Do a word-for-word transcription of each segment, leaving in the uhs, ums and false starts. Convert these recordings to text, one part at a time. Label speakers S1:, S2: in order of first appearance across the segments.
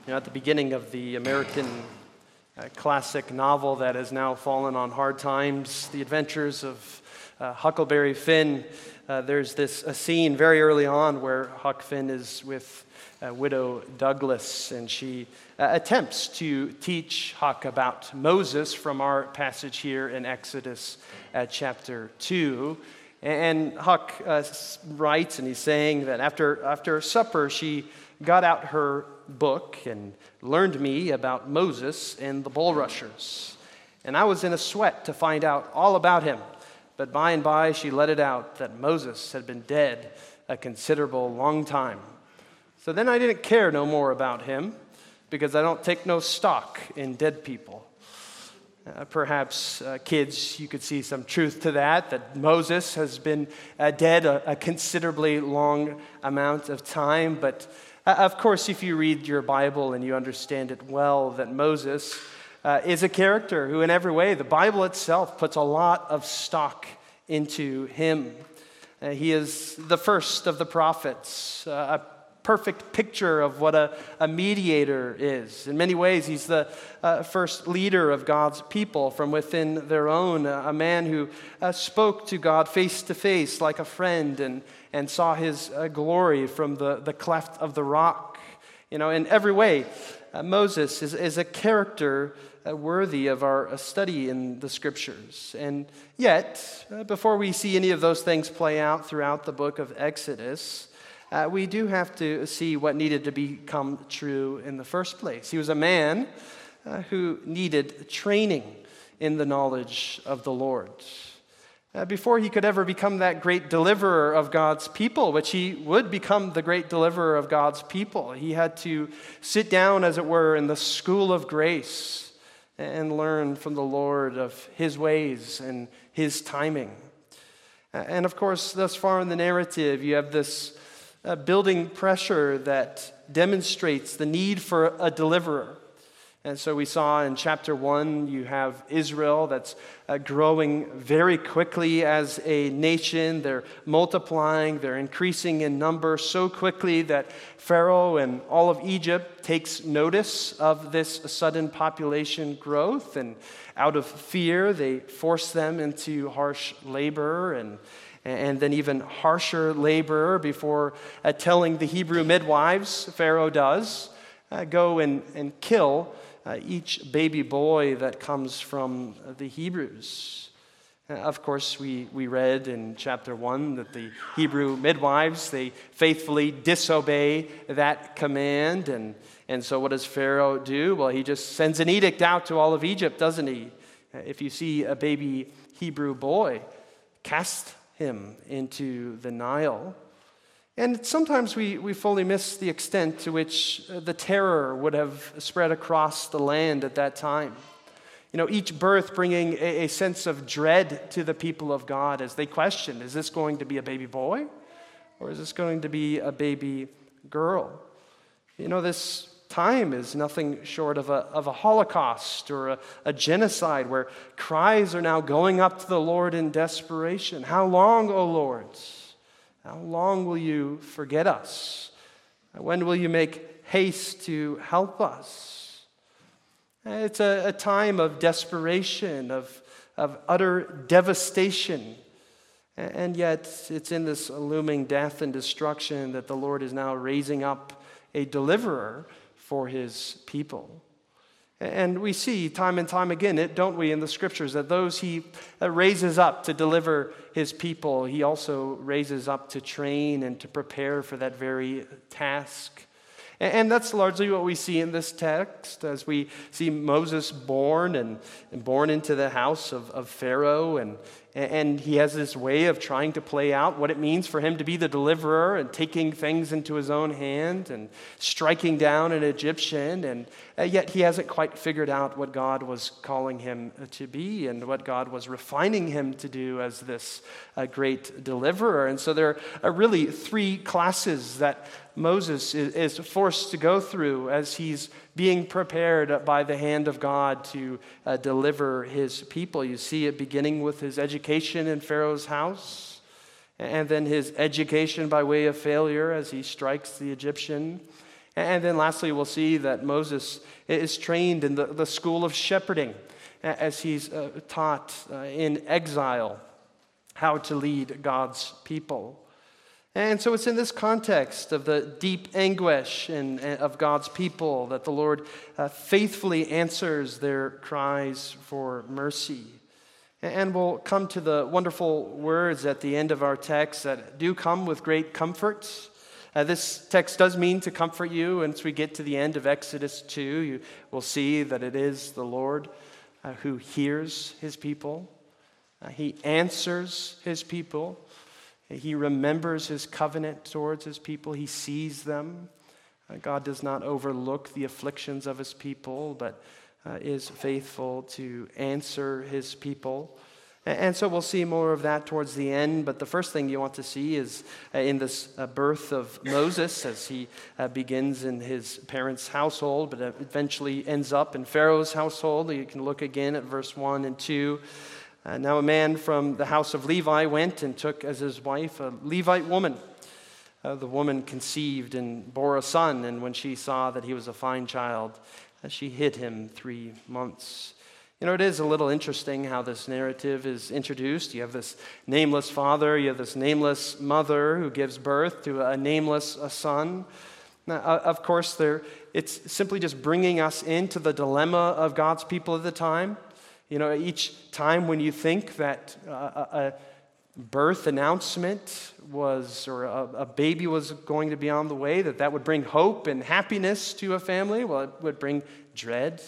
S1: You know, at the beginning of the American uh, classic novel that has now fallen on hard times, The Adventures of uh, Huckleberry Finn, uh, there's this a scene very early on where Huck Finn is with uh, widow Douglas, and she uh, attempts to teach Huck about Moses from our passage here in Exodus uh, chapter two. And Huck uh, writes, and he's saying that after after supper, she got out her book and learned me about Moses and the bulrushers. And I was in a sweat to find out all about him. But by and by, she let it out that Moses had been dead a considerable long time. So then I didn't care no more about him, because I don't take no stock in dead people. Uh, perhaps, uh, kids, you could see some truth to that, that Moses has been uh, dead a, a considerably long amount of time. But uh, of course, if you read your Bible and you understand it well, that Moses uh, is a character who in every way, the Bible itself puts a lot of stock into him. Uh, he is the first of the prophets, uh, a perfect picture of what a, a mediator is. In many ways, he's the uh, first leader of God's people from within their own, uh, a man who uh, spoke to God face to face like a friend and, and saw his uh, glory from the, the cleft of the rock. You know, in every way, uh, Moses is, is a character uh, worthy of our uh, study in the Scriptures. And yet, uh, before we see any of those things play out throughout the book of Exodus, Uh, we do have to see what needed to become true in the first place. He was a man uh, who needed training in the knowledge of the Lord. Uh, before he could ever become that great deliverer of God's people, which he would become the great deliverer of God's people, he had to sit down, as it were, in the school of grace and learn from the Lord of his ways and his timing. Uh, and of course, thus far in the narrative, you have this Uh, building pressure that demonstrates the need for a deliverer. And so we saw in chapter one, you have Israel that's uh, growing very quickly as a nation. They're multiplying, they're increasing in number so quickly that Pharaoh and all of Egypt takes notice of this sudden population growth. And out of fear, they force them into harsh labor and And then even harsher labor before uh, telling the Hebrew midwives, Pharaoh does, uh, go and, and kill uh, each baby boy that comes from the Hebrews. Uh, of course, we, we read in chapter one that the Hebrew midwives, they faithfully disobey that command. And, and so what does Pharaoh do? Well, he just sends an edict out to all of Egypt, doesn't he? Uh, if you see a baby Hebrew boy, cast him into the Nile. And sometimes we, we fully miss the extent to which the terror would have spread across the land at that time. You know, each birth bringing a, a sense of dread to the people of God as they question, is this going to be a baby boy or is this going to be a baby girl? You know, this time is nothing short of a, of a Holocaust or a, a genocide where cries are now going up to the Lord in desperation. How long, O Lord? How long will you forget us? When will you make haste to help us? It's a, a time of desperation, of, of utter devastation. And yet it's in this looming death and destruction that the Lord is now raising up a deliverer for his people. And we see time and time again, it, don't we, in the Scriptures, that those he raises up to deliver his people, he also raises up to train and to prepare for that very task. And that's largely what we see in this text, as we see Moses born and, and born into the house of, of Pharaoh, and, and he has this way of trying to play out what it means for him to be the deliverer and taking things into his own hand and striking down an Egyptian, and yet he hasn't quite figured out what God was calling him to be and what God was refining him to do as this uh, great deliverer. And so there are really three classes that Moses is forced to go through as he's being prepared by the hand of God to uh, deliver his people. You see it beginning with his education in Pharaoh's house, and then his education by way of failure as he strikes the Egyptian, And then lastly, we'll see that Moses is trained in the, the school of shepherding as he's uh, taught uh, in exile how to lead God's people. And so it's in this context of the deep anguish in, of God's people that the Lord uh, faithfully answers their cries for mercy. And we'll come to the wonderful words at the end of our text that do come with great comfort. Uh, this text does mean to comfort you. And as we get to the end of Exodus two, you will see that it is the Lord uh, who hears his people. Uh, he answers his people. He remembers his covenant towards his people. He sees them. Uh, God does not overlook the afflictions of his people, but uh, is faithful to answer his people. And, and so we'll see more of that towards the end. But the first thing you want to see is uh, in this uh, birth of Moses as he uh, begins in his parents' household, but eventually ends up in Pharaoh's household. You can look again at verse one and two. Uh, now a man from the house of Levi went and took as his wife a Levite woman. Uh, the woman conceived and bore a son, and when she saw that he was a fine child, uh, she hid him three months. You know, it is a little interesting how this narrative is introduced. You have this nameless father, you have this nameless mother who gives birth to a nameless a son. Now, uh, of course, there it's simply just bringing us into the dilemma of God's people at the time. You know, each time when you think that uh, a birth announcement was, or a, a baby was going to be on the way, that that would bring hope and happiness to a family, well, it would bring dread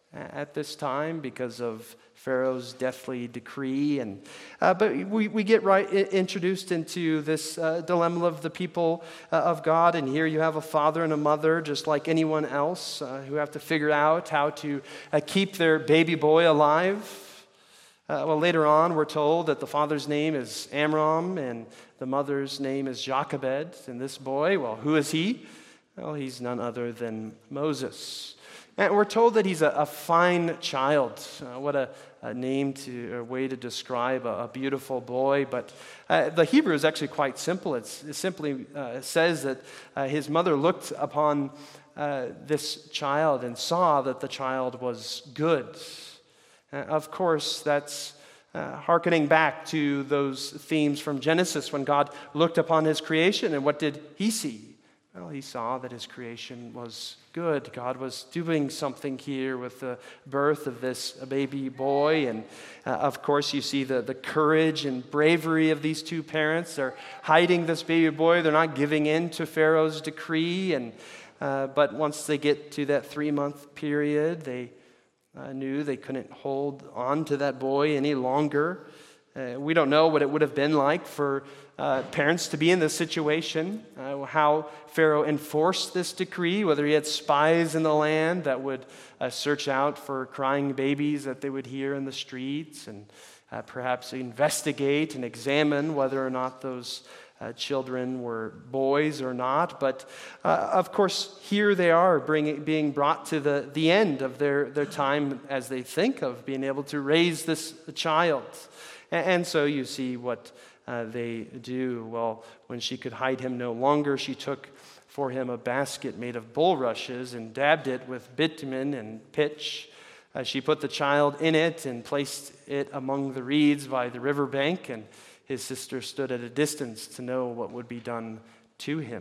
S1: at this time because of Pharaoh's deathly decree. And uh, but we, we get right introduced into this uh, dilemma of the people uh, of God. And here you have a father and a mother, just like anyone else, uh, who have to figure out how to uh, keep their baby boy alive. Uh, well, later on, we're told that the father's name is Amram and the mother's name is Jochebed. And this boy, well, who is he? Well, he's none other than Moses. And we're told that he's a, a fine child. Uh, what a, a name to, a way to describe a, a beautiful boy. But uh, the Hebrew is actually quite simple. It's, it simply uh, says that uh, his mother looked upon uh, this child and saw that the child was good. Uh, of course, that's uh, hearkening back to those themes from Genesis when God looked upon his creation, and what did he see? Well, he saw that his creation was good. God was doing something here with the birth of this baby boy. And uh, of course, you see the, the courage and bravery of these two parents. They're hiding this baby boy. They're not giving in to Pharaoh's decree. And uh, but once they get to that three-month period, they uh, knew they couldn't hold on to that boy any longer. Uh, we don't know what it would have been like for uh, parents to be in this situation, uh, how Pharaoh enforced this decree, whether he had spies in the land that would uh, search out for crying babies that they would hear in the streets, and uh, perhaps investigate and examine whether or not those uh, children were boys or not. But uh, of course, here they are bringing, being brought to the, the end of their, their time as they think of being able to raise this child. And so you see what uh, they do. Well, when she could hide him no longer, she took for him a basket made of bulrushes and dabbed it with bitumen and pitch. Uh, she put the child in it and placed it among the reeds by the riverbank, and his sister stood at a distance to know what would be done to him.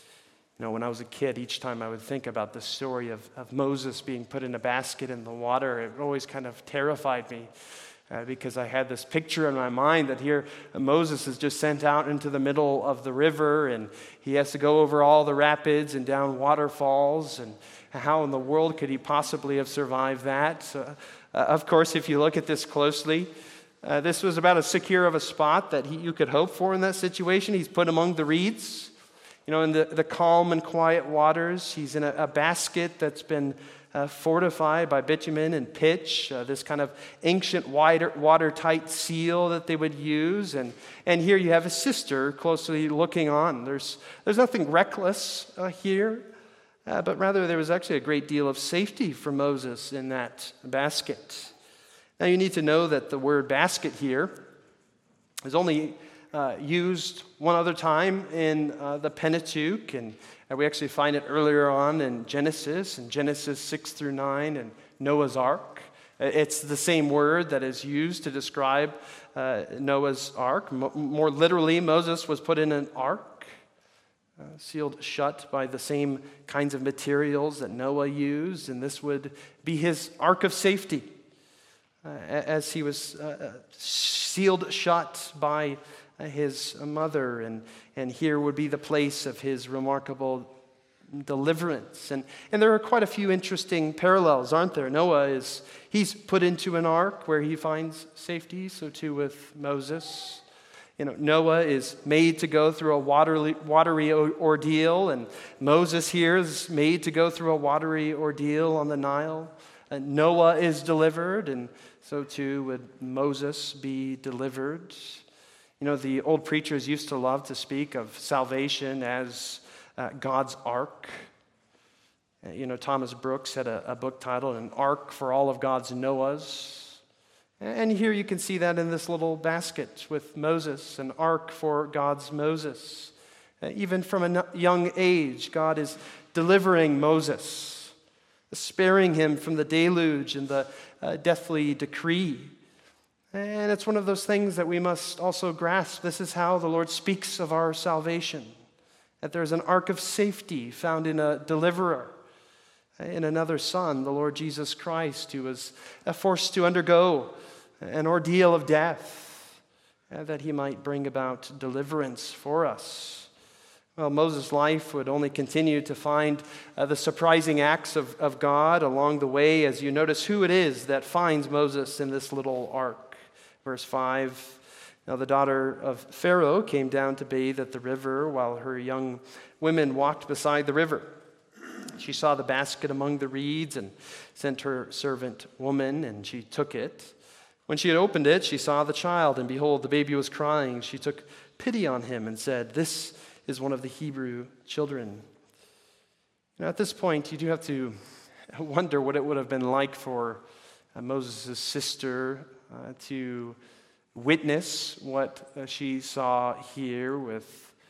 S1: You know, when I was a kid, each time I would think about the story of, of Moses being put in a basket in the water, it always kind of terrified me. Uh, because I had this picture in my mind that here uh, Moses is just sent out into the middle of the river, and he has to go over all the rapids and down waterfalls, and how in the world could he possibly have survived that? So, uh, of course, if you look at this closely, uh, this was about as secure of a spot that he, you could hope for in that situation. He's put among the reeds, you know, in the, the calm and quiet waters. He's in a, a basket that's been Uh, fortified by bitumen and pitch, uh, this kind of ancient water, watertight seal that they would use. And, and here you have a sister closely looking on. There's, there's nothing reckless uh, here, uh, but rather there was actually a great deal of safety for Moses in that basket. Now you need to know that the word basket here is only uh, used one other time in uh, the Pentateuch, and uh, we actually find it earlier on in Genesis, in Genesis six through nine, and Noah's Ark. It's the same word that is used to describe uh, Noah's Ark. Mo- more literally, Moses was put in an ark, uh, sealed shut by the same kinds of materials that Noah used, and this would be his ark of safety, uh, as he was uh, sealed shut by uh, his mother, and, and here would be the place of his remarkable deliverance. And, and there are quite a few interesting parallels, aren't there? Noah is, he's put into an ark where he finds safety, so too with Moses. You know, Noah is made to go through a watery, watery ordeal, and Moses here is made to go through a watery ordeal on the Nile. And Noah is delivered, and so too would Moses be delivered. You know, the old preachers used to love to speak of salvation as Uh, God's Ark. Uh, you know, Thomas Brooks had a, a book titled An Ark for All of God's Noahs. And here you can see that in this little basket with Moses, an ark for God's Moses. Uh, even from a young age, God is delivering Moses, sparing him from the deluge and the uh, deathly decree. And it's one of those things that we must also grasp. This is how the Lord speaks of our salvation. That there's an ark of safety found in a deliverer, in another son, the Lord Jesus Christ, who was forced to undergo an ordeal of death, that he might bring about deliverance for us. Well, Moses' life would only continue to find uh, the surprising acts of, of God along the way, as you notice who it is that finds Moses in this little ark. Verse five. Now the daughter of Pharaoh came down to bathe at the river while her young women walked beside the river. She saw the basket among the reeds and sent her servant woman, and she took it. When she had opened it, she saw the child, and behold, the baby was crying. She took pity on him and said, "This is one of the Hebrew children." Now at this point, you do have to wonder what it would have been like for uh, Moses' sister uh, to witness what uh, she saw here with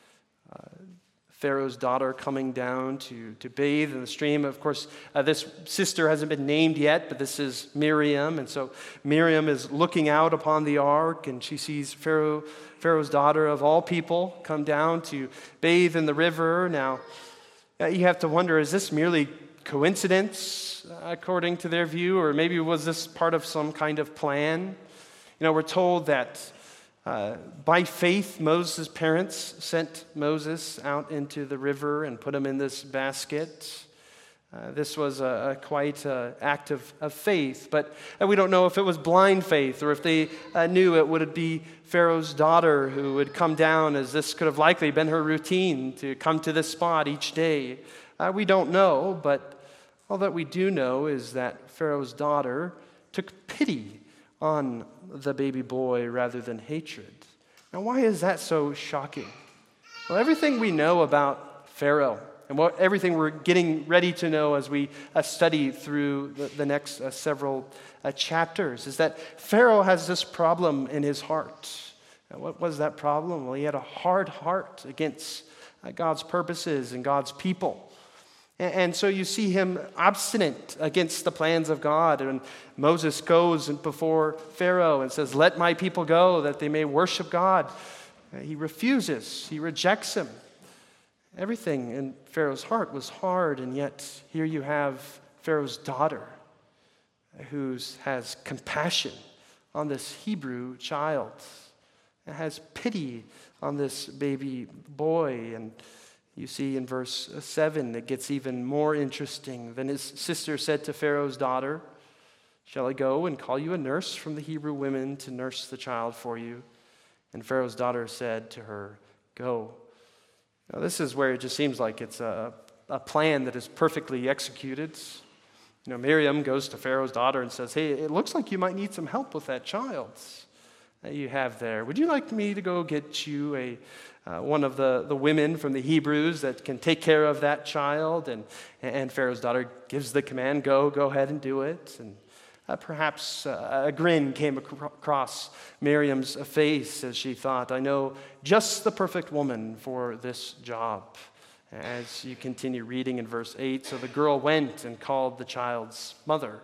S1: uh, Pharaoh's daughter coming down to, to bathe in the stream. Of course, uh, this sister hasn't been named yet, but this is Miriam. And so Miriam is looking out upon the ark, and she sees Pharaoh, Pharaoh's daughter of all people come down to bathe in the river. Now, uh, you have to wonder, is this merely coincidence, uh, according to their view, or maybe was this part of some kind of plan? You know, we're told that uh, by faith, Moses' parents sent Moses out into the river and put him in this basket. Uh, this was a, a quite uh, act of, of faith, but uh, we don't know if it was blind faith or if they uh, knew it would be Pharaoh's daughter who would come down, as this could have likely been her routine to come to this spot each day. Uh, we don't know, but all that we do know is that Pharaoh's daughter took pity on the baby boy rather than hatred. Now, why is that so shocking? Well, everything we know about Pharaoh and what everything we're getting ready to know as we uh, study through the, the next uh, several uh, chapters is that Pharaoh has this problem in his heart. Now, what was that problem? Well, he had a hard heart against uh, God's purposes and God's people. And so you see him obstinate against the plans of God. And Moses goes before Pharaoh and says, "Let my people go that they may worship God." He refuses. He rejects him. Everything in Pharaoh's heart was hard, and yet here you have Pharaoh's daughter who has compassion on this Hebrew child and has pity on this baby boy. And you see in verse seven, it gets even more interesting. Then his sister said to Pharaoh's daughter, "Shall I go and call you a nurse from the Hebrew women to nurse the child for you?" And Pharaoh's daughter said to her, "Go." Now this is where it just seems like it's a, a plan that is perfectly executed. You know, Miriam goes to Pharaoh's daughter and says, "Hey, it looks like you might need some help with that child that you have there. Would you like me to go get you a uh, one of the, the women from the Hebrews that can take care of that child?" And, and Pharaoh's daughter gives the command, go, go ahead and do it. And Uh, perhaps uh, a grin came ac- across Miriam's face as she thought, I know just the perfect woman for this job. As you continue reading in verse eight, so the girl went and called the child's mother.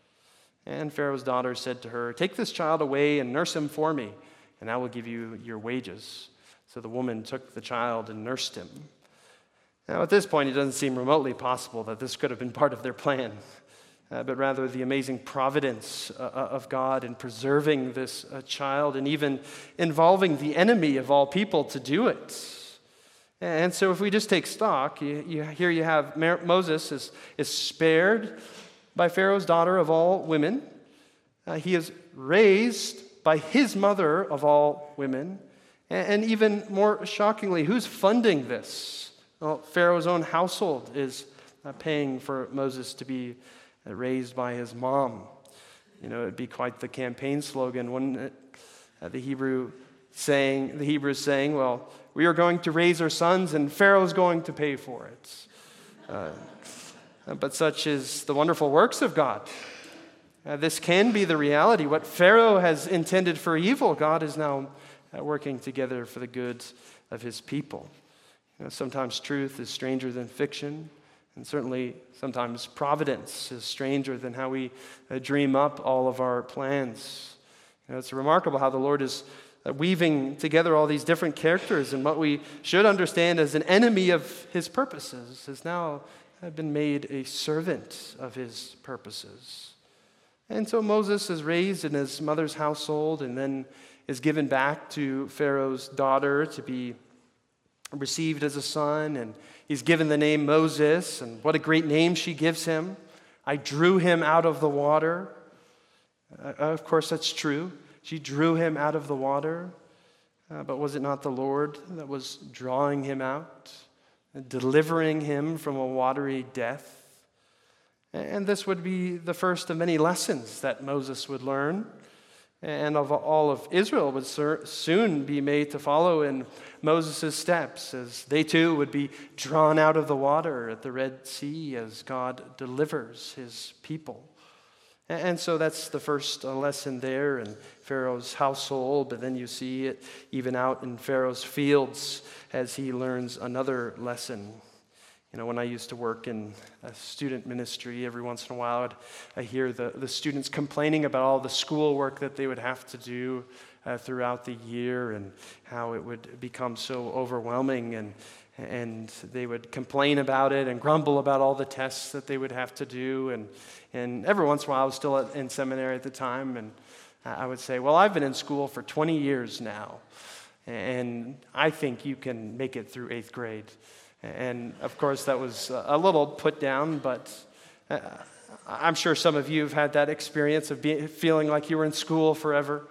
S1: And Pharaoh's daughter said to her, take this child away and nurse him for me, and I will give you your wages. So the woman took the child and nursed him. Now at this point, it doesn't seem remotely possible that this could have been part of their plan, uh, but rather the amazing providence uh, of God in preserving this uh, child and even involving the enemy of all people to do it. And so if we just take stock, you, you, here you have Moses is, is spared by Pharaoh's daughter of all women. Uh, he is raised by his mother of all women. And, and even more shockingly, who's funding this? Well, Pharaoh's own household is uh, paying for Moses to be uh, raised by his mom. You know, it'd be quite the campaign slogan, wouldn't it? Uh, the Hebrew saying, the Hebrews saying, well, we are going to raise our sons and Pharaoh's going to pay for it. Uh, but such is the wonderful works of God. Uh, this can be the reality. What Pharaoh has intended for evil, God is now uh, working together for the good of his people. You know, sometimes truth is stranger than fiction, and certainly sometimes providence is stranger than how we uh, dream up all of our plans. You know, it's remarkable how the Lord is Uh, weaving together all these different characters, and what we should understand as an enemy of his purposes has now been made a servant of his purposes. And so Moses is raised in his mother's household and then is given back to Pharaoh's daughter to be received as a son, and he's given the name Moses, and what a great name she gives him. I drew him out of the water. Uh, of course, that's true. She drew him out of the water, uh, but was it not the Lord that was drawing him out, delivering him from a watery death? And this would be the first of many lessons that Moses would learn, and of all of Israel would soon be made to follow in Moses' steps, as they too would be drawn out of the water at the Red Sea as God delivers his people. And so that's the first lesson there in Pharaoh's household, but then you see it even out in Pharaoh's fields as he learns another lesson. You know, when I used to work in a student ministry, every once in a while I'd, I hear the, the students complaining about all the schoolwork that they would have to do uh, throughout the year and how it would become so overwhelming, and and they would complain about it and grumble about all the tests that they would have to do. And, and every once in a while, I was still at, in seminary at the time, and I would say, well, I've been in school for twenty years now, and I think you can make it through eighth grade. And of course, that was a little put down, but uh, I'm sure some of you have had that experience of being, feeling like you were in school forever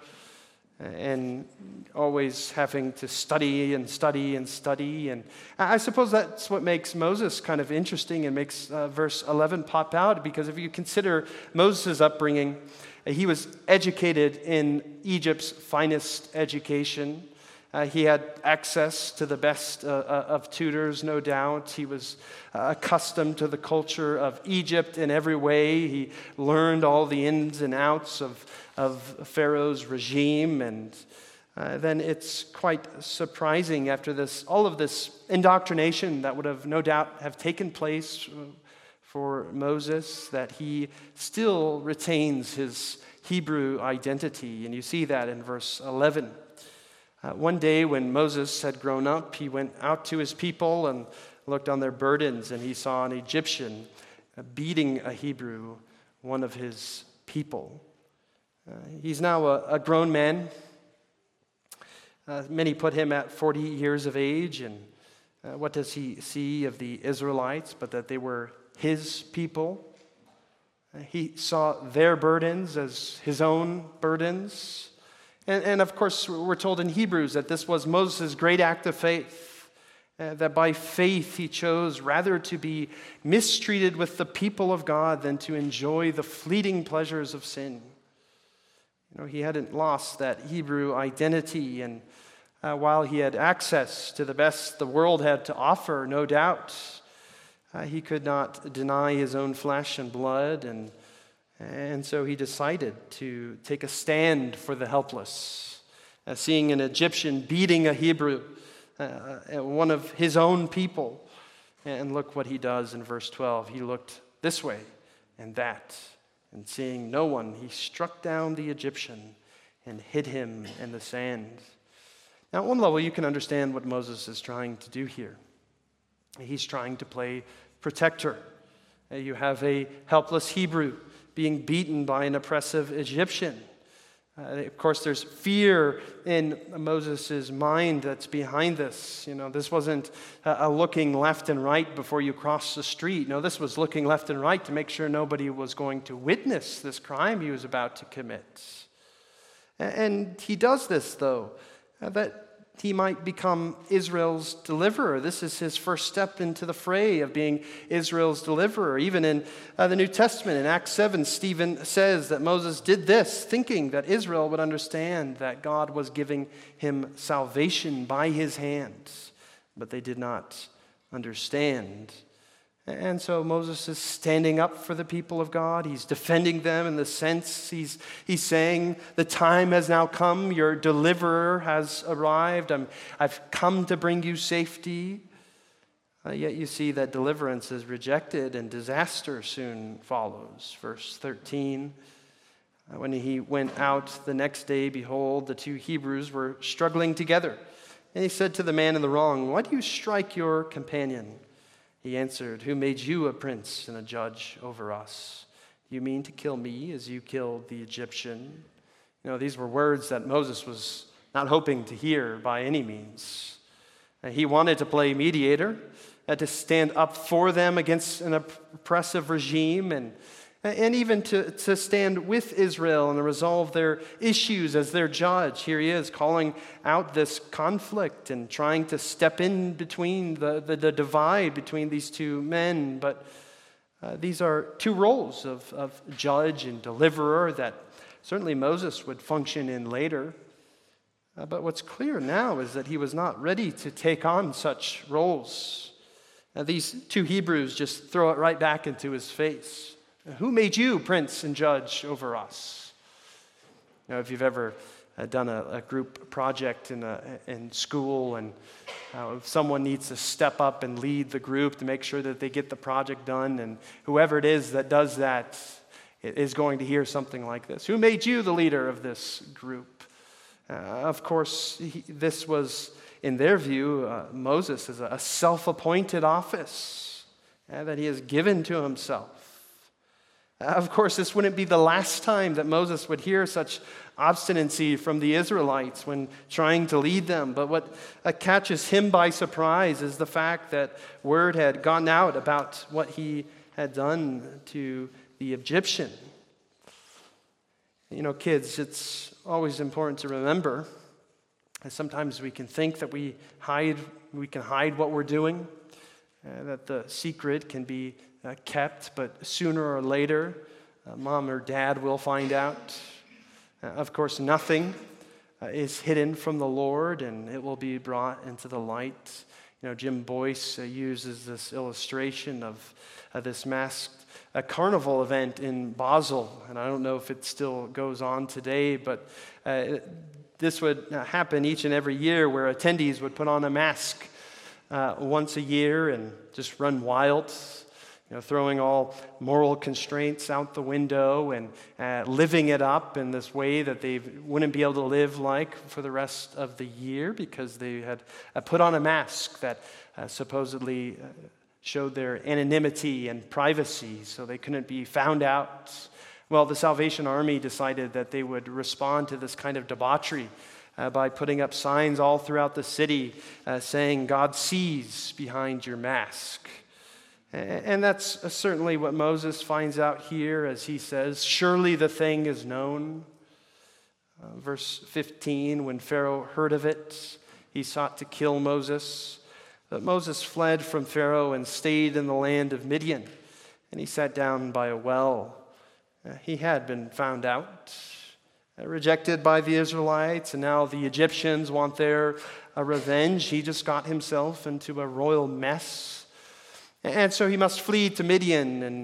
S1: and always having to study and study and study. And I suppose that's what makes Moses kind of interesting and makes uh, verse eleven pop out, because if you consider Moses' upbringing, he was educated in Egypt's finest education. Uh, he had access to the best uh, of tutors, no doubt. He was uh, accustomed to the culture of Egypt in every way. He learned all the ins and outs of, of Pharaoh's regime. And uh, then it's quite surprising after this, all of this indoctrination that would have no doubt have taken place for Moses, that he still retains his Hebrew identity. And you see that in verse eleven. Uh, one day when Moses had grown up, he went out to his people and looked on their burdens, and he saw an Egyptian beating a Hebrew, one of his people. Uh, he's now a, a grown man. Uh, many put him at forty years of age, and uh, what does he see of the Israelites but that they were his people? Uh, he saw their burdens as his own burdens. And, and of course, we're told in Hebrews that this was Moses' great act of faith, uh, that by faith he chose rather to be mistreated with the people of God than to enjoy the fleeting pleasures of sin. You know, he hadn't lost that Hebrew identity, and uh, while he had access to the best the world had to offer, no doubt, uh, he could not deny his own flesh and blood, and And so he decided to take a stand for the helpless, uh, seeing an Egyptian beating a Hebrew, uh, one of his own people. And look what he does in verse twelve. He looked this way and that, and seeing no one, he struck down the Egyptian and hid him in the sand. Now, at one level, you can understand what Moses is trying to do here. He's trying to play protector. Uh, You have a helpless Hebrew being beaten by an oppressive Egyptian. Uh, of course, there's fear in Moses' mind that's behind this. You know, this wasn't a, a looking left and right before you cross the street. No, this was looking left and right to make sure nobody was going to witness this crime he was about to commit. And, and he does this, though, uh, that he might become Israel's deliverer. This is his first step into the fray of being Israel's deliverer. Even in uh, the New Testament, in Acts seven, Stephen says that Moses did this, thinking that Israel would understand that God was giving him salvation by his hands. But they did not understand. And so Moses is standing up for the people of God. He's defending them in the sense he's, he's saying, the time has now come. Your deliverer has arrived. I'm, I've come to bring you safety. Uh, yet you see that deliverance is rejected and disaster soon follows. Verse thirteen, uh, when he went out the next day, behold, the two Hebrews were struggling together. And he said to the man in the wrong, why do you strike your companion? He answered, who made you a prince and a judge over us? You mean to kill me as you killed the Egyptian? You know, these were words that Moses was not hoping to hear by any means. Uh, He wanted to play mediator, uh, to stand up for them against an oppressive regime, and and even to, to stand with Israel and to resolve their issues as their judge. Here he is calling out this conflict and trying to step in between the, the, the divide between these two men. But uh, these are two roles of, of judge and deliverer that certainly Moses would function in later. Uh, but what's clear now is that he was not ready to take on such roles. Uh, these two Hebrews just throw it right back into his face. Who made you prince and judge over us? You know, if you've ever uh, done a, a group project in, a, in school and uh, if someone needs to step up and lead the group to make sure that they get the project done, and whoever it is that does that is going to hear something like this. Who made you the leader of this group? Uh, of course, he, this was, in their view, uh, Moses is a self-appointed office uh, that he has given to himself. Of course, this wouldn't be the last time that Moses would hear such obstinacy from the Israelites when trying to lead them. But what catches him by surprise is the fact that word had gone out about what he had done to the Egyptian. You know, kids, it's always important to remember that sometimes we can think that we hide, we can hide what we're doing, uh, that the secret can be Uh, kept, but sooner or later, uh, mom or dad will find out. Uh, of course, nothing uh, is hidden from the Lord, and it will be brought into the light. You know, Jim Boyce uh, uses this illustration of uh, this masked uh, carnival event in Basel, and I don't know if it still goes on today, but uh, this would uh, happen each and every year, where attendees would put on a mask uh, once a year and just run wild. You know, throwing all moral constraints out the window and uh, living it up in this way that they wouldn't be able to live like for the rest of the year, because they had uh, put on a mask that uh, supposedly uh, showed their anonymity and privacy, so they couldn't be found out. Well, the Salvation Army decided that they would respond to this kind of debauchery uh, by putting up signs all throughout the city uh, saying, "God sees behind your mask." And that's certainly what Moses finds out here as he says, surely the thing is known. Uh, verse fifteen, when Pharaoh heard of it, he sought to kill Moses. But Moses fled from Pharaoh and stayed in the land of Midian, and he sat down by a well. Uh, he had been found out, uh, rejected by the Israelites, and now the Egyptians want their uh, revenge. He just got himself into a royal mess. And so he must flee to Midian, and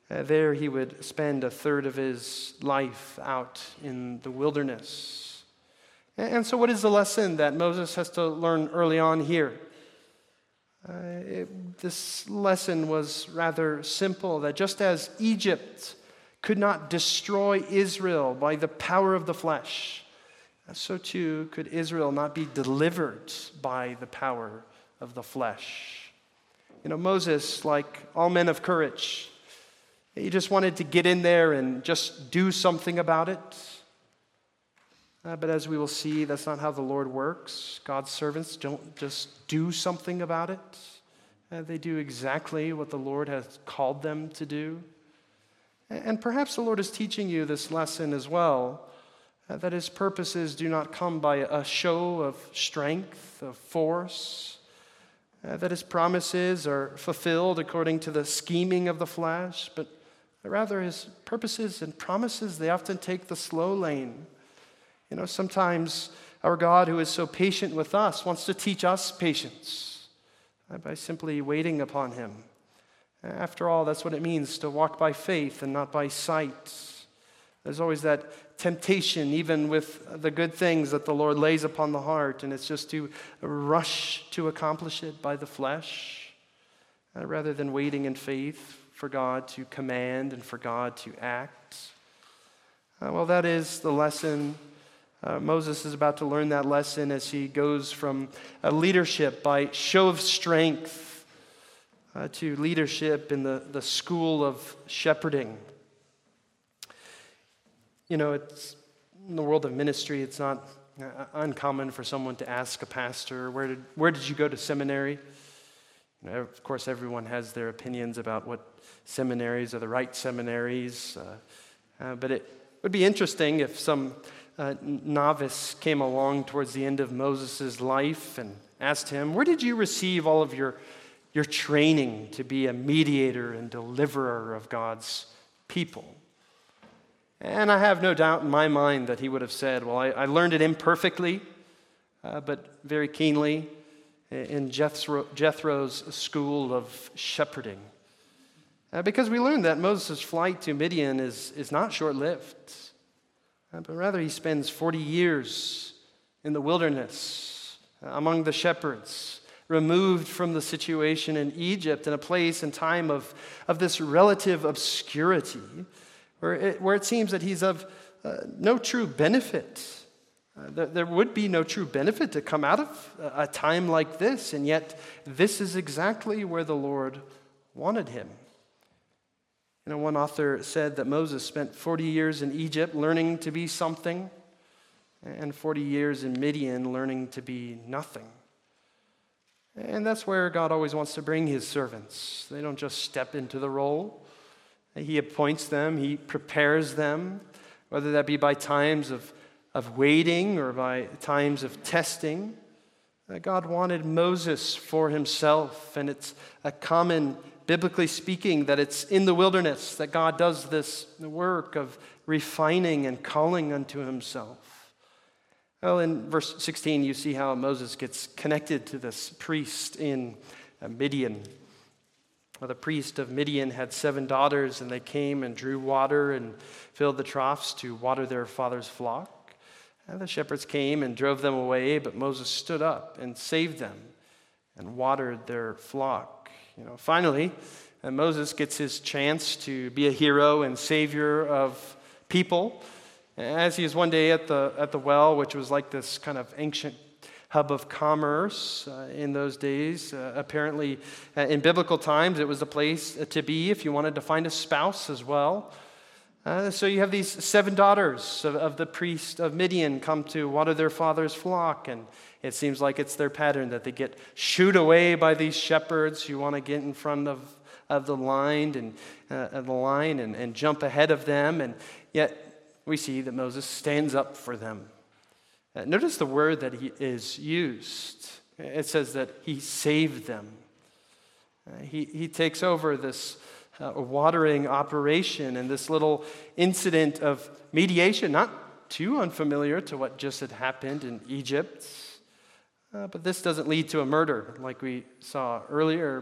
S1: Uh, there he would spend a third of his life out in the wilderness. And, and so what is the lesson that Moses has to learn early on here? Uh, it, this lesson was rather simple, that just as Egypt could not destroy Israel by the power of the flesh, so too could Israel not be delivered by the power of the flesh. You know, Moses, like all men of courage, he just wanted to get in there and just do something about it. Uh, but as we will see, that's not how the Lord works. God's servants don't just do something about it. Uh, they do exactly what the Lord has called them to do. And, and perhaps the Lord is teaching you this lesson as well, uh, that his purposes do not come by a show of strength, of force, uh, that his promises are fulfilled according to the scheming of the flesh, but rather his purposes and promises, they often take the slow lane. You know, sometimes our God, who is so patient with us, wants to teach us patience by simply waiting upon him. After all, that's what it means to walk by faith and not by sight. There's always that temptation, even with the good things that the Lord lays upon the heart, and it's just to rush to accomplish it by the flesh, uh, rather than waiting in faith for God to command and for God to act. Uh, well, that is the lesson. Uh, Moses is about to learn that lesson as he goes from uh, leadership by show of strength uh, to leadership in the, the school of shepherding. You know, it's in the world of ministry, it's not uh, uncommon for someone to ask a pastor, where did, where did you go to seminary? You know, of course, everyone has their opinions about what seminaries are the right seminaries, uh, uh, but it would be interesting if some uh, novice came along towards the end of Moses' life and asked him, where did you receive all of your, your training to be a mediator and deliverer of God's people? And I have no doubt in my mind that he would have said, well, I, I learned it imperfectly, uh, but very keenly in Jethro, Jethro's school of shepherding. Uh, because we learned that Moses' flight to Midian is, is not short-lived, uh, but rather he spends forty years in the wilderness uh, among the shepherds, removed from the situation in Egypt in a place and time of, of this relative obscurity, where it, where it seems that he's of uh, no true benefit. Uh, there, there would be no true benefit to come out of a, a time like this, and yet this is exactly where the Lord wanted him. You know, one author said that Moses spent forty years in Egypt learning to be something, and forty years in Midian learning to be nothing. And that's where God always wants to bring his servants. They don't just step into the role. He appoints them, he prepares them, whether that be by times of, of waiting or by times of testing. God wanted Moses for himself, and it's a common, biblically speaking, that it's in the wilderness that God does this work of refining and calling unto himself. Well, in verse sixteen, you see how Moses gets connected to this priest in Midian. Well, the priest of Midian had seven daughters, and they came and drew water and filled the troughs to water their father's flock. And the shepherds came and drove them away, but Moses stood up and saved them and watered their flock. You know, finally, and Moses gets his chance to be a hero and savior of people. As he is one day at the at the well, which was like this kind of ancient hub of commerce uh, in those days. Uh, apparently, uh, in biblical times, it was a place to be if you wanted to find a spouse as well. Uh, so you have these seven daughters of, of the priest of Midian come to water their father's flock, and it seems like it's their pattern that they get shooed away by these shepherds who want to get in front of, of the line and uh, of the line and, and jump ahead of them, and yet we see that Moses stands up for them. Uh, notice the word that he is used. It says that he saved them. Uh, he, he takes over this uh, watering operation and this little incident of mediation, not too unfamiliar to what just had happened in Egypt. Uh, but this doesn't lead to a murder like we saw earlier, but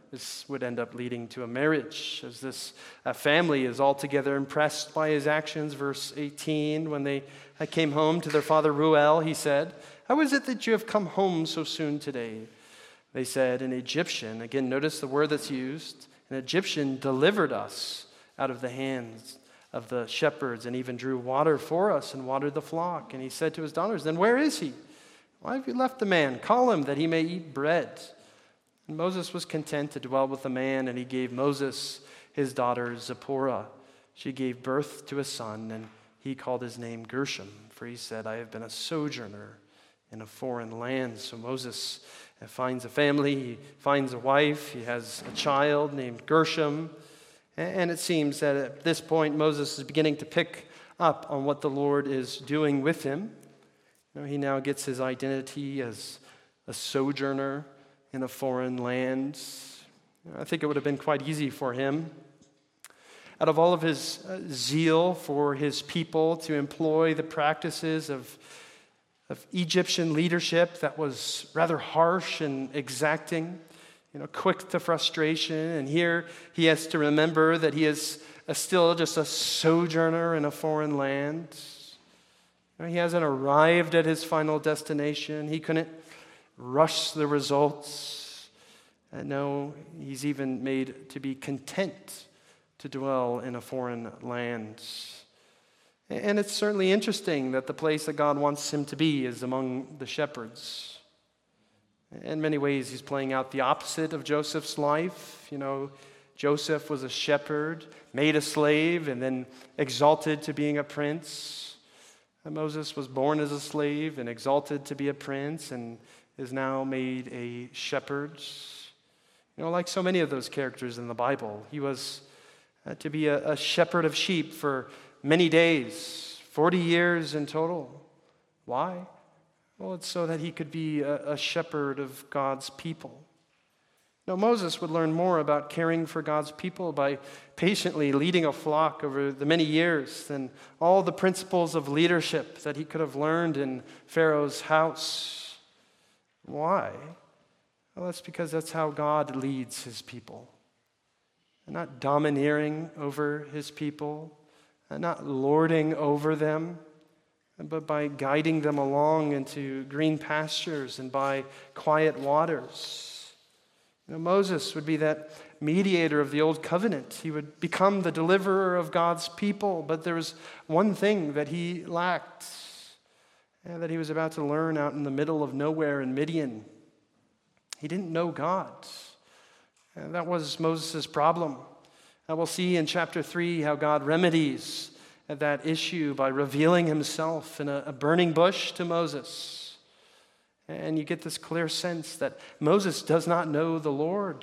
S1: This would end up leading to a marriage, as this uh, family is altogether impressed by his actions. Verse eighteen, when they uh, came home to their father Ruel, he said, "How is it that you have come home so soon today?" They said, "An Egyptian," again, notice the word that's used, "an Egyptian delivered us out of the hands of the shepherds and even drew water for us and watered the flock." And he said to his daughters, "Then where is he? Why have you left the man? Call him that he may eat bread." And Moses was content to dwell with the man, and he gave Moses his daughter Zipporah. She gave birth to a son, and he called his name Gershom, for he said, "I have been a sojourner in a foreign land." So Moses finds a family, he finds a wife, he has a child named Gershom. And it seems that at this point, Moses is beginning to pick up on what the Lord is doing with him. You know, he now gets his identity as a sojourner in a foreign land. I think it would have been quite easy for him, out of all of his uh, zeal for his people, to employ the practices of, of Egyptian leadership that was rather harsh and exacting, you know, quick to frustration. And here he has to remember that he is a, still just a sojourner in a foreign land. You know, he hasn't arrived at his final destination. He couldn't rush the results. And no, he's even made to be content to dwell in a foreign land. And it's certainly interesting that the place that God wants him to be is among the shepherds. In many ways, he's playing out the opposite of Joseph's life. You know, Joseph was a shepherd, made a slave, and then exalted to being a prince. And Moses was born as a slave and exalted to be a prince and is now made a shepherd. You know, like so many of those characters in the Bible, he was uh, to be a, a shepherd of sheep for many days, forty years in total. Why? Well, it's so that he could be a, a shepherd of God's people. Now, Moses would learn more about caring for God's people by patiently leading a flock over the many years than all the principles of leadership that he could have learned in Pharaoh's house. Why? Well, that's because that's how God leads his people. And not domineering over his people, and not lording over them, but by guiding them along into green pastures and by quiet waters. You know, Moses would be that mediator of the old covenant. He would become the deliverer of God's people, but there was one thing that he lacked, and that he was about to learn out in the middle of nowhere in Midian. He didn't know God. And that was Moses' problem. And we'll see in chapter three how God remedies that issue by revealing himself in a, a burning bush to Moses. And you get this clear sense that Moses does not know the Lord.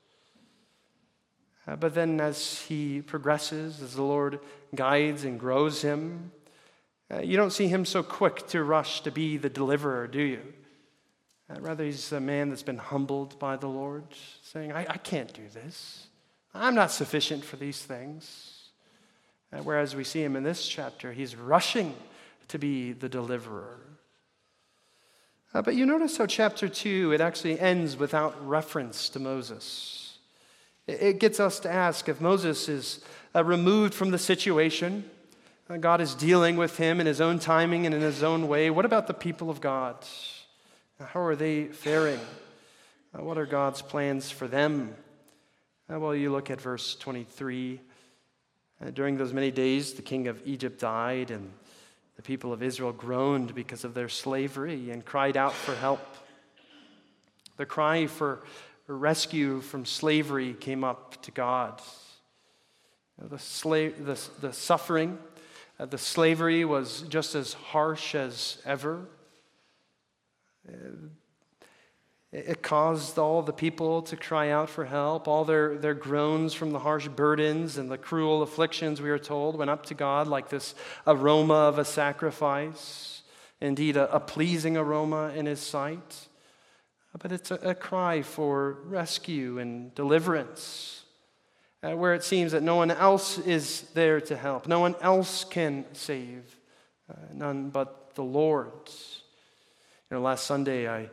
S1: Uh, but then as he progresses, as the Lord guides and grows him, uh, you don't see him so quick to rush to be the deliverer, do you? Uh, rather, he's a man that's been humbled by the Lord, saying, I, I can't do this. I'm not sufficient for these things. Uh, whereas we see him in this chapter, he's rushing to be the deliverer. Uh, but you notice how chapter two, it actually ends without reference to Moses. It, it gets us to ask if Moses is uh, removed from the situation. Uh, God is dealing with him in his own timing and in his own way. What about the people of God? Uh, how are they faring? Uh, what are God's plans for them? Uh, well, you look at verse twenty-three. Uh, during those many days, the king of Egypt died, and the people of Israel groaned because of their slavery and cried out for help. The cry for rescue from slavery came up to God. You know, the, slave, the, the suffering, uh, the slavery was just as harsh as ever. Uh, It caused all the people to cry out for help. All their, their groans from the harsh burdens and the cruel afflictions, we are told, went up to God like this aroma of a sacrifice, indeed a, a pleasing aroma in his sight. But it's a, a cry for rescue and deliverance, uh, where it seems that no one else is there to help. No one else can save, uh, none but the Lord. You know, last Sunday I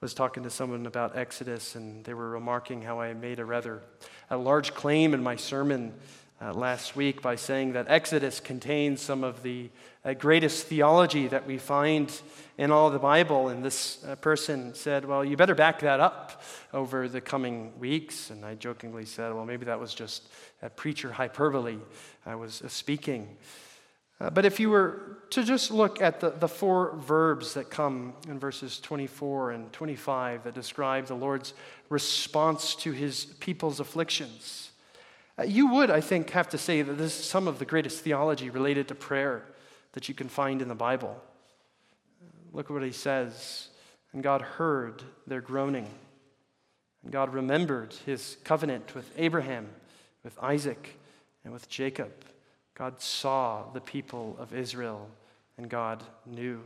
S1: was talking to someone about Exodus, and they were remarking how I made a rather a large claim in my sermon uh, last week by saying that Exodus contains some of the uh, greatest theology that we find in all the Bible. And this uh, person said, well, you better back that up over the coming weeks. And I jokingly said, well, maybe that was just a preacher hyperbole I was uh, speaking. Uh, but if you were to just look at the, the four verbs that come in verses twenty-four and twenty-five that describe the Lord's response to his people's afflictions, uh, you would, I think, have to say that this is some of the greatest theology related to prayer that you can find in the Bible. Look at what he says. And God heard their groaning. And God remembered his covenant with Abraham, with Isaac, and with Jacob. God saw the people of Israel, and God knew.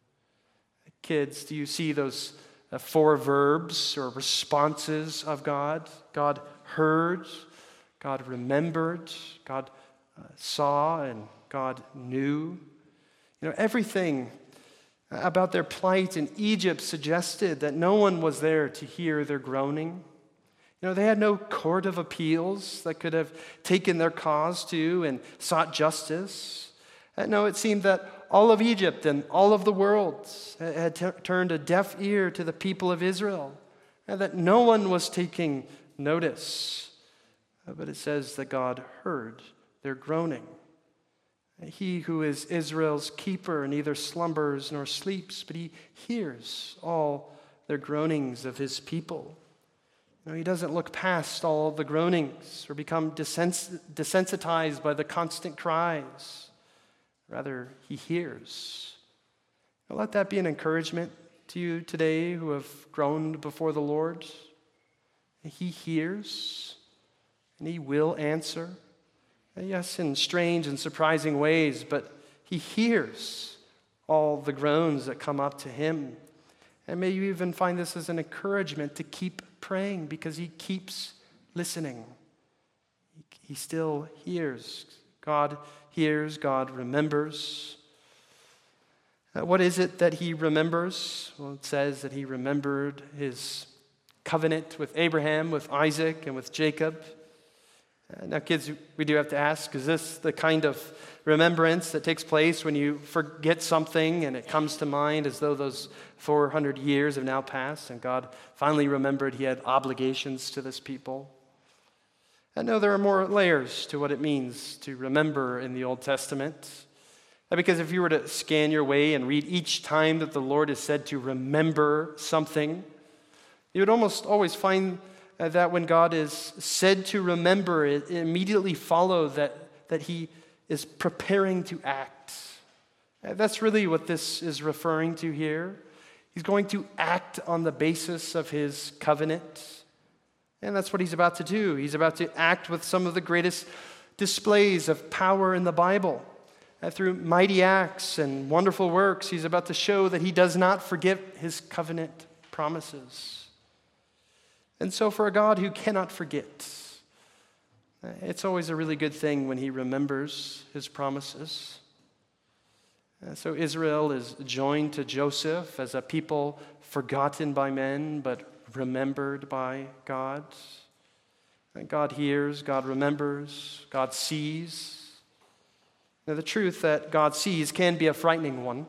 S1: Kids, do you see those uh, four verbs or responses of God? God heard, God remembered, God uh, saw, and God knew. You know, everything about their plight in Egypt suggested that no one was there to hear their groaning. You know, they had no court of appeals that could have taken their cause to and sought justice. No, it seemed that all of Egypt and all of the world had t- turned a deaf ear to the people of Israel, and that no one was taking notice. But it says that God heard their groaning. He who is Israel's keeper neither slumbers nor sleeps, but he hears all their groanings of his people. No, he doesn't look past all the groanings or become desens- desensitized by the constant cries. Rather, he hears. Now, let that be an encouragement to you today who have groaned before the Lord. He hears, and he will answer. Yes, in strange and surprising ways, but he hears all the groans that come up to him. And may you even find this as an encouragement to keep praying, because he keeps listening. He still hears. God hears, God remembers. Uh, what is it that he remembers? Well, it says that he remembered his covenant with Abraham, with Isaac, and with Jacob. Uh, now, kids, we do have to ask, is this the kind of remembrance that takes place when you forget something and it comes to mind as though those four hundred years have now passed and God finally remembered he had obligations to this people? And no, there are more layers to what it means to remember in the Old Testament. Because if you were to scan your way and read each time that the Lord is said to remember something, you would almost always find that when God is said to remember, it immediately follows that, that he is preparing to act. That's really what this is referring to here. He's going to act on the basis of his covenant. And that's what he's about to do. He's about to act with some of the greatest displays of power in the Bible. And through mighty acts and wonderful works, he's about to show that he does not forget his covenant promises. And so for a God who cannot forget, it's always a really good thing when he remembers his promises. And so Israel is joined to Joseph as a people forgotten by men, but remembered by God. And God hears, God remembers, God sees. Now, the truth that God sees can be a frightening one.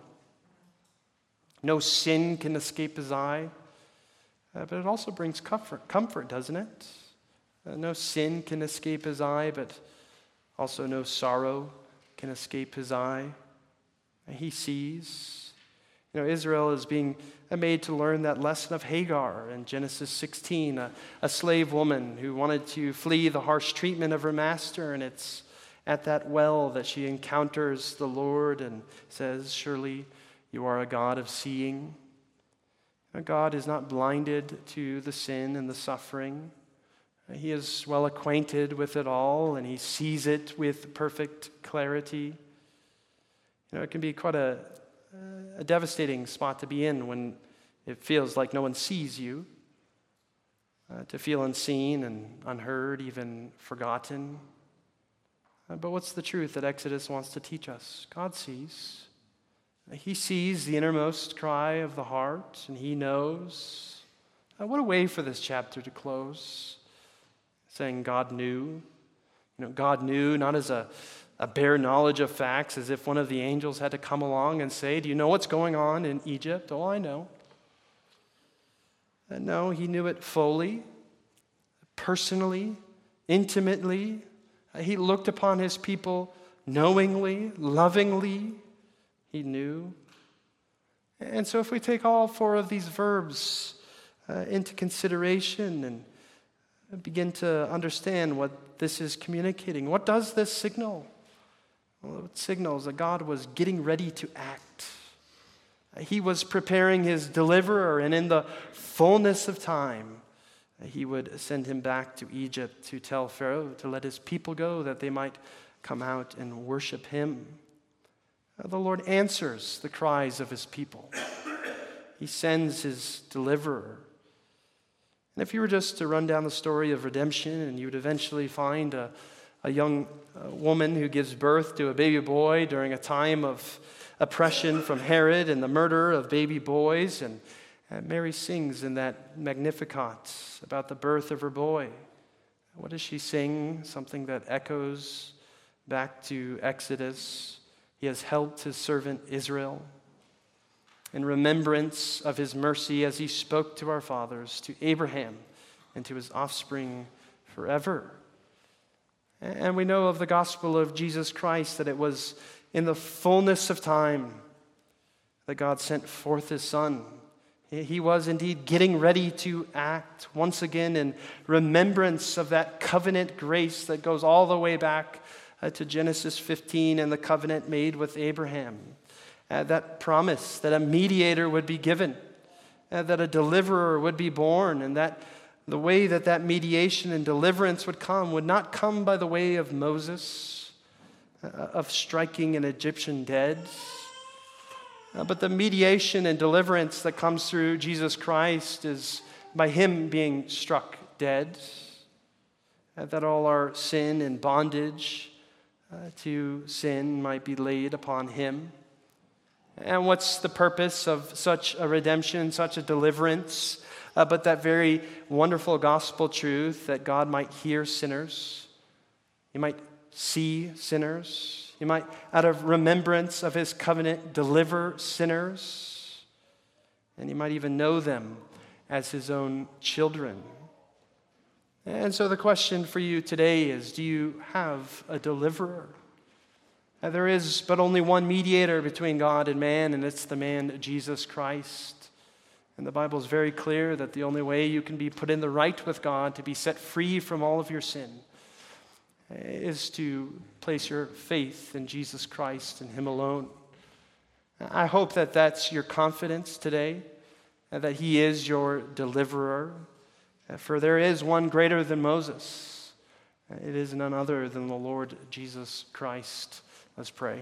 S1: No sin can escape his eye, uh, but it also brings comfort, comfort, doesn't it? Uh, no sin can escape his eye, but also no sorrow can escape his eye. He sees. You know, Israel is being made to learn that lesson of Hagar in Genesis sixteen, a, a slave woman who wanted to flee the harsh treatment of her master, and it's at that well that she encounters the Lord and says, "Surely you are a God of seeing." God is not blinded to the sin and the suffering. He is well acquainted with it all, and he sees it with perfect clarity. You know, it can be quite a, a devastating spot to be in when it feels like no one sees you, uh, to feel unseen and unheard, even forgotten. Uh, but what's the truth that Exodus wants to teach us? God sees. He sees the innermost cry of the heart, and he knows. Uh, what a way for this chapter to close, saying God knew. You know, God knew not as a, a bare knowledge of facts, as if one of the angels had to come along and say, do you know what's going on in Egypt? Oh, I know. And no, he knew it fully, personally, intimately. Uh, he looked upon his people knowingly, lovingly. He knew. And so if we take all four of these verbs uh, into consideration and begin to understand what this is communicating, what does this signal? Well, it signals that God was getting ready to act. He was preparing his deliverer, and in the fullness of time, he would send him back to Egypt to tell Pharaoh to let his people go, that they might come out and worship him. The Lord answers the cries of his people. He sends his deliverer. And if you were just to run down the story of redemption, and you would eventually find a, a young uh, woman who gives birth to a baby boy during a time of oppression from Herod and the murder of baby boys, and, and Mary sings in that Magnificat about the birth of her boy. What does she sing? Something that echoes back to Exodus. He has helped his servant Israel in remembrance of his mercy as he spoke to our fathers, to Abraham, and to his offspring forever. And we know of the gospel of Jesus Christ that it was in the fullness of time that God sent forth his Son. He was indeed getting ready to act once again in remembrance of that covenant grace that goes all the way back Uh, to Genesis fifteen and the covenant made with Abraham. Uh, that promise that a mediator would be given, uh, that a deliverer would be born, and that the way that that mediation and deliverance would come would not come by the way of Moses, uh, of striking an Egyptian dead, uh, but the mediation and deliverance that comes through Jesus Christ is by him being struck dead, uh, that all our sin and bondage Uh, to sin might be laid upon him. And what's the purpose of such a redemption, such a deliverance, uh, but that very wonderful gospel truth that God might hear sinners, he might see sinners, he might, out of remembrance of his covenant, deliver sinners, and he might even know them as his own children. And so the question for you today is, do you have a deliverer? Uh, there is but only one mediator between God and man, and it's the man Jesus Christ. And the Bible is very clear that the only way you can be put in the right with God, to be set free from all of your sin, is to place your faith in Jesus Christ and him alone. I hope that that's your confidence today, and that he is your deliverer. For there is one greater than Moses. It is none other than the Lord Jesus Christ. Let's pray.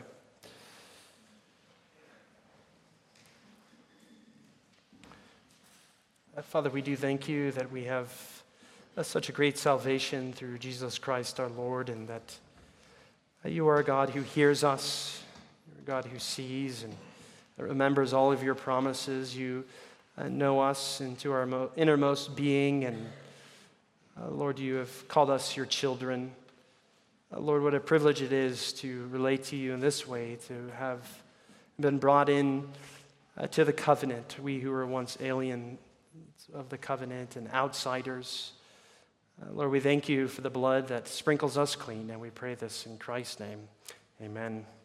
S1: Father, we do thank you that we have such a great salvation through Jesus Christ our Lord, and that you are a God who hears us, you're a God who sees and remembers all of your promises. You Uh, know us into our mo- innermost being, and uh, Lord, you have called us your children. Uh, Lord, what a privilege it is to relate to you in this way, to have been brought in uh, to the covenant, we who were once aliens of the covenant and outsiders. Uh, Lord, we thank you for the blood that sprinkles us clean, and we pray this in Christ's name. Amen.